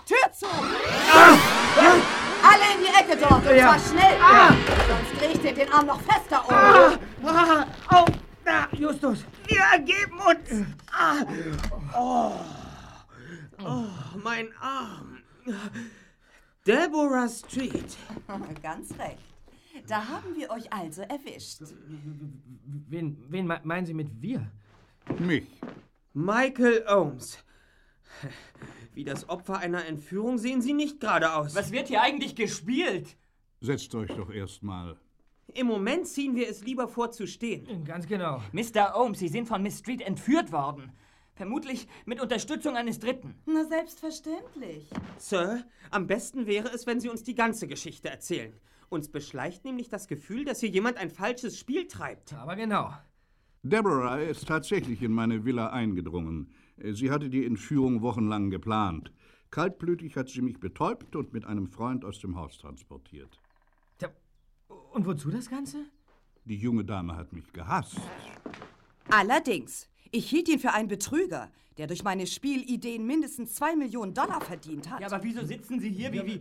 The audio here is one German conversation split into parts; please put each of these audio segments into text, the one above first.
Tür zu! Alle in die Ecke dort, und zwar schnell! Sonst drehe ich dir den Arm noch fester um! Justus! Wir ergeben uns! Mein Arm! Deborah Street. Ganz recht. Da haben wir euch also erwischt. Wen meinen Sie mit wir? Mich. Michael Ohms. Wie das Opfer einer Entführung sehen Sie nicht gerade aus. Was wird hier eigentlich gespielt? Setzt euch doch erst mal. Im Moment ziehen wir es lieber vor zu stehen. Ganz genau. Mr. Ohms, Sie sind von Miss Street entführt worden. Vermutlich mit Unterstützung eines Dritten. Na, selbstverständlich. Sir, am besten wäre es, wenn Sie uns die ganze Geschichte erzählen. Uns beschleicht nämlich das Gefühl, dass hier jemand ein falsches Spiel treibt. Aber genau. Deborah ist tatsächlich in meine Villa eingedrungen. Sie hatte die Entführung wochenlang geplant. Kaltblütig hat sie mich betäubt und mit einem Freund aus dem Haus transportiert. Tja, und wozu das Ganze? Die junge Dame hat mich gehasst. Allerdings, ich hielt ihn für einen Betrüger, der durch meine Spielideen mindestens $2 Millionen verdient hat. Ja, aber wieso sitzen Sie hier wie...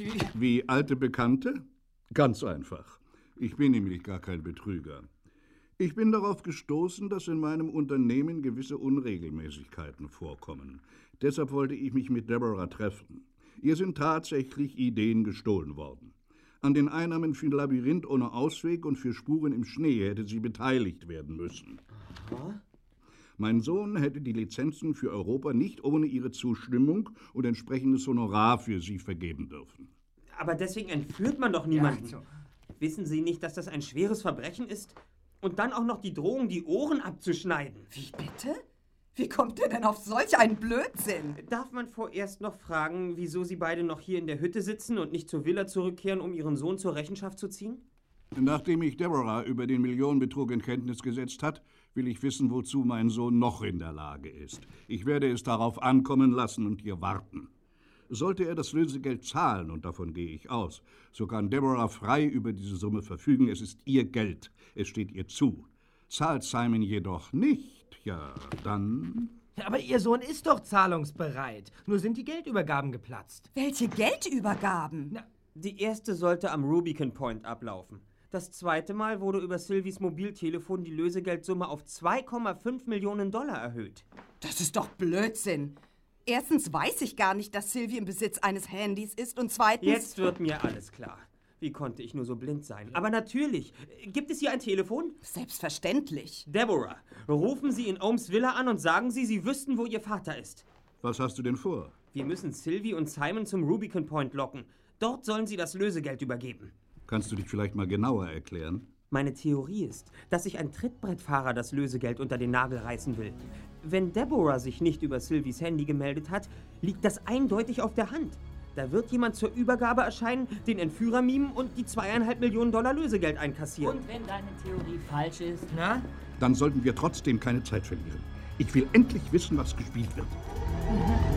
Wie alte Bekannte? Ganz einfach. Ich bin nämlich gar kein Betrüger. Ich bin darauf gestoßen, dass in meinem Unternehmen gewisse Unregelmäßigkeiten vorkommen. Deshalb wollte ich mich mit Deborah treffen. Ihr sind tatsächlich Ideen gestohlen worden. An den Einnahmen für ein Labyrinth ohne Ausweg und für Spuren im Schnee hätte sie beteiligt werden müssen. Aha. Mein Sohn hätte die Lizenzen für Europa nicht ohne ihre Zustimmung und entsprechendes Honorar für sie vergeben dürfen. Aber deswegen entführt man doch niemanden. Ja, Wissen Sie nicht, dass das ein schweres Verbrechen ist? Und dann auch noch die Drohung, die Ohren abzuschneiden. Wie bitte? Wie kommt ihr denn auf solch einen Blödsinn? Darf man vorerst noch fragen, wieso Sie beide noch hier in der Hütte sitzen und nicht zur Villa zurückkehren, um Ihren Sohn zur Rechenschaft zu ziehen? Nachdem mich Deborah über den Millionenbetrug in Kenntnis gesetzt hat, will ich wissen, wozu mein Sohn noch in der Lage ist. Ich werde es darauf ankommen lassen und hier warten. Sollte er das Lösegeld zahlen, und davon gehe ich aus, so kann Deborah frei über diese Summe verfügen. Es ist ihr Geld. Es steht ihr zu. Zahlt Simon jedoch nicht, ja, dann... Ja, aber Ihr Sohn ist doch zahlungsbereit. Nur sind die Geldübergaben geplatzt. Welche Geldübergaben? Na, Die erste sollte am Rubicon Point ablaufen. Das zweite Mal wurde über Sylvies Mobiltelefon die Lösegeldsumme auf $2,5 Millionen erhöht. Das ist doch Blödsinn. Erstens weiß ich gar nicht, dass Sylvie im Besitz eines Handys ist und zweitens... Jetzt wird mir alles klar. Wie konnte ich nur so blind sein? Aber natürlich. Gibt es hier ein Telefon? Selbstverständlich. Deborah, rufen Sie in Ohms Villa an und sagen Sie, Sie wüssten, wo Ihr Vater ist. Was hast du denn vor? Wir müssen Sylvie und Simon zum Rubicon Point locken. Dort sollen sie das Lösegeld übergeben. Kannst du dich vielleicht mal genauer erklären? Meine Theorie ist, dass sich ein Trittbrettfahrer das Lösegeld unter den Nagel reißen will. Wenn Deborah sich nicht über Sylvies Handy gemeldet hat, liegt das eindeutig auf der Hand. Da wird jemand zur Übergabe erscheinen, den Entführer mimen und die $2,5 Millionen Lösegeld einkassieren. Und wenn deine Theorie falsch ist? na? Dann sollten wir trotzdem keine Zeit verlieren. Ich will endlich wissen, was gespielt wird.